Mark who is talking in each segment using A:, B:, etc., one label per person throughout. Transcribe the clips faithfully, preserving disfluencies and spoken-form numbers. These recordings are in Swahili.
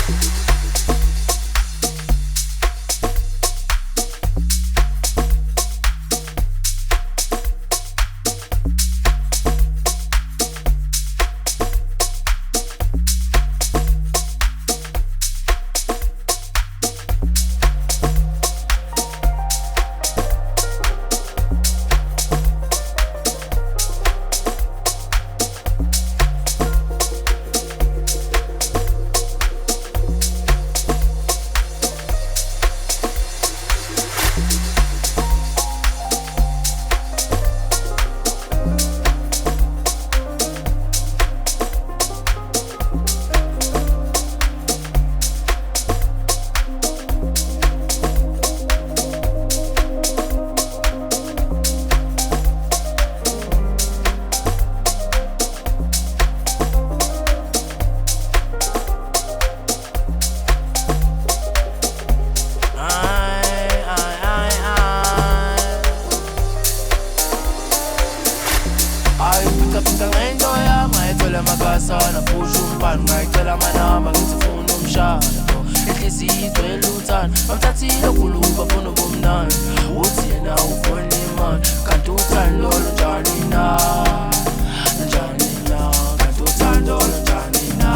A: sana pusha umbani ngayicela amanamba ngithi funa umshado inhliziyo igcwele uthando bamthathile ukuluba funa ubumnandi uthi yena ufuna imali kanti uthando lunjani na lunjani na kanti uthando lunjani na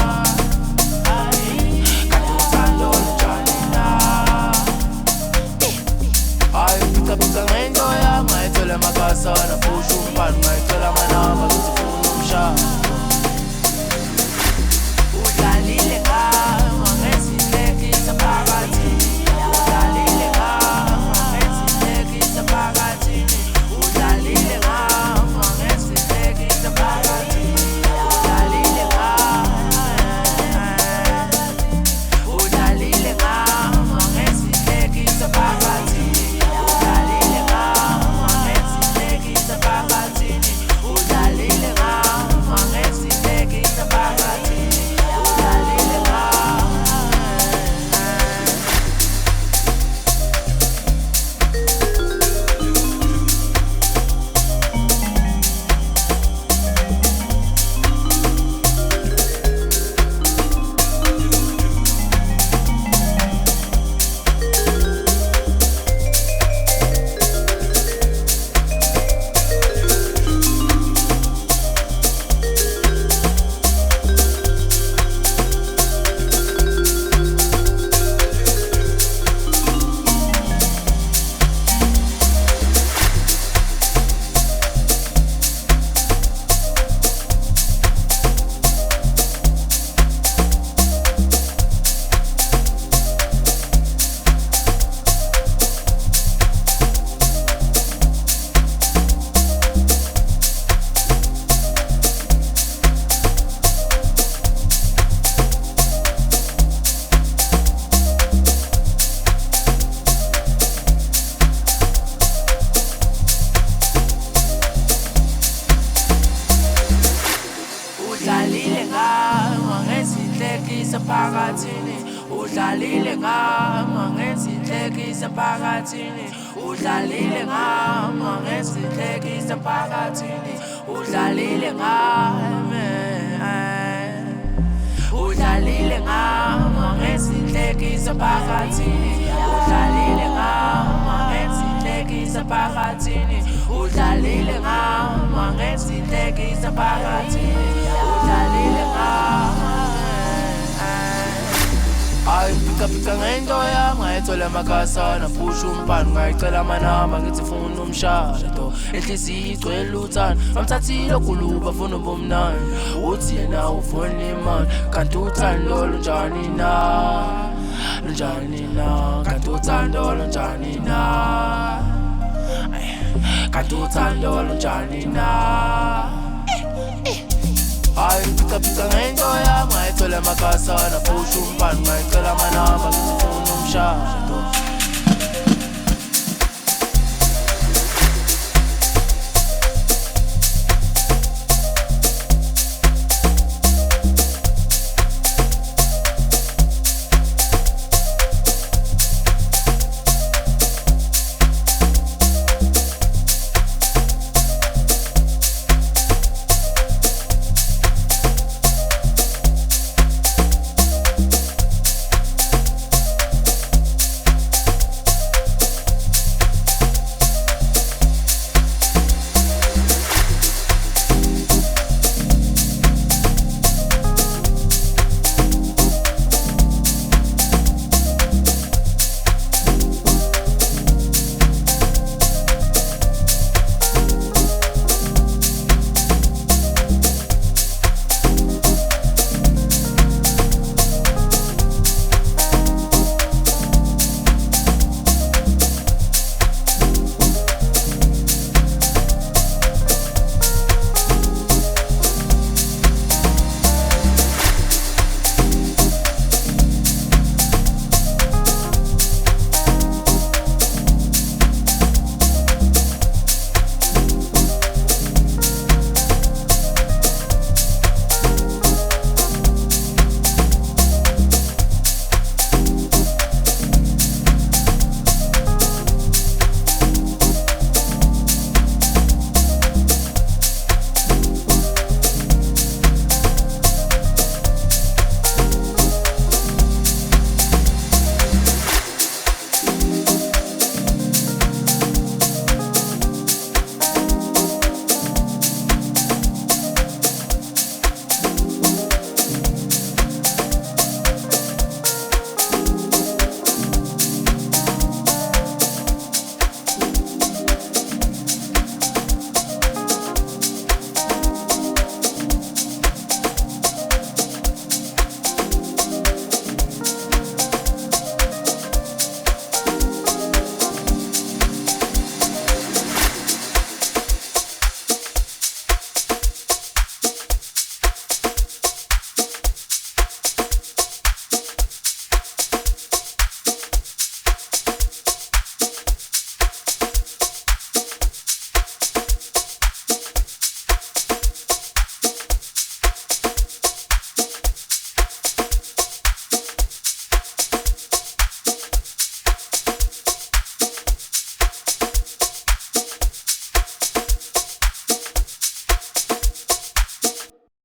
A: kanti uthando lunjani na ay pika pika ngento yami ngayicela amakasana pusha umbani ngayicela amanamba ngithi funa umshado Udlalile ngama ngezinhlekisa phakathini udlalile ngama ngezinhlekisa phakathini udlalile ngama udlalile ngama ngezinhlekisa phakathini udlalile ngama ngezinhlekisa phakathini udlalile ngama ngezinhlekisa phakathini udlalile ngama ay pika pika ngento yami ngayithola amakasana pusha umbani ngayicela amanamba ngithi funa umshado inhliziyo igcwele uthando bamthathile ukuluba funa ubumnandi uthi yena ufuna imali kanti uthando lunjani na lunjani na kanti uthando lunjani na kanti uthando lunjani na ay pika pika ngento yami ngayithola amakasana pusha umbani ngayicela amanamba ngithi funa umshado